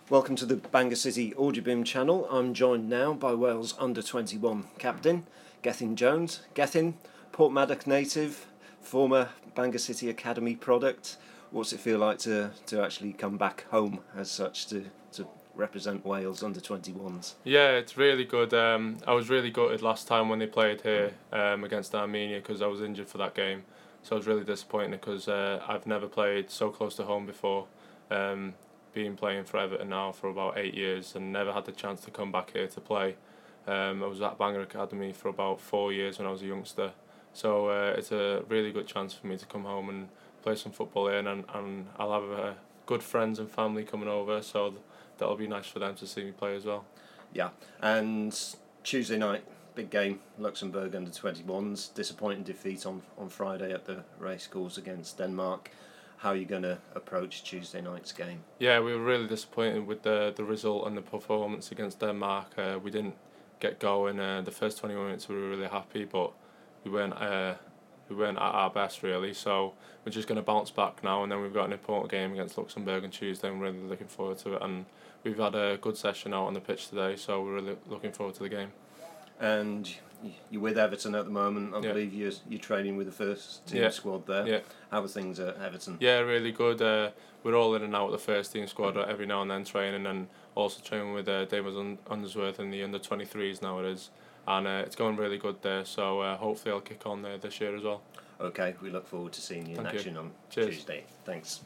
Welcome to the Bangor City Audioboom channel. I'm joined now by Wales under-21 captain, Gethin Jones. Gethin, Portmaddock native, former Bangor City Academy product. What's it feel like to actually come back home as such to represent Wales under-21s? Yeah, it's really good. I was really gutted last time when they played here against Armenia because I was injured for that game. So I was really disappointed because I've never played so close to home before. Been playing for Everton now for about 8 years and never had the chance to come back here to play. I was at Bangor Academy for about 4 years when I was a youngster. So it's a really good chance for me to come home and play some football here, and I'll have good friends and family coming over, so that'll be nice for them to see me play as well. Yeah, and Tuesday night, big game, Luxembourg under-21s, disappointing defeat on Friday at the racecourse against Denmark. How are you going to approach Tuesday night's game? Yeah, we were really disappointed with the result and the performance against Denmark. We didn't get going. The first 20 minutes we were really happy, but we weren't at our best really. So we're just going to bounce back now, and then we've got an important game against Luxembourg on Tuesday. I'm really looking forward to it, and we've had a good session out on the pitch today, so we're really looking forward to the game. And you're with Everton at the moment. I believe you're training with the first team squad there. Yeah. How are things at Everton? Yeah, really good. We're all in and out of the first team squad every now and then training, and also training with David Undersworth in the under-23s now it is. And it's going really good there, so hopefully I'll kick on there this year as well. Okay, we look forward to seeing you in action on Cheers. Tuesday. Thanks.